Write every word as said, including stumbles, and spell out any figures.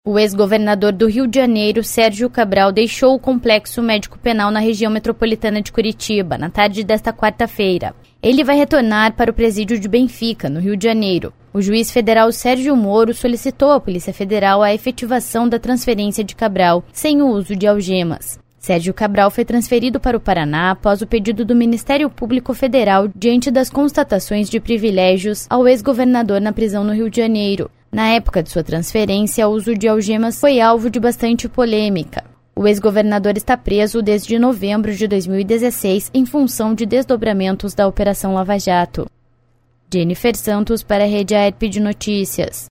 O ex-governador do Rio de Janeiro, Sérgio Cabral, deixou o Complexo Médico Penal na região metropolitana de Curitiba, na tarde desta quarta-feira. Ele vai retornar para o presídio de Benfica, no Rio de Janeiro. O juiz federal Sérgio Moro solicitou à Polícia Federal a efetivação da transferência de Cabral, sem o uso de algemas. Sérgio Cabral foi transferido para o Paraná após o pedido do Ministério Público Federal diante das constatações de privilégios ao ex-governador na prisão no Rio de Janeiro. Na época de sua transferência, o uso de algemas foi alvo de bastante polêmica. O ex-governador está preso desde novembro de dois mil e dezesseis em função de desdobramentos da Operação Lava Jato. Jennifer Santos para a Rede A E R P de Notícias.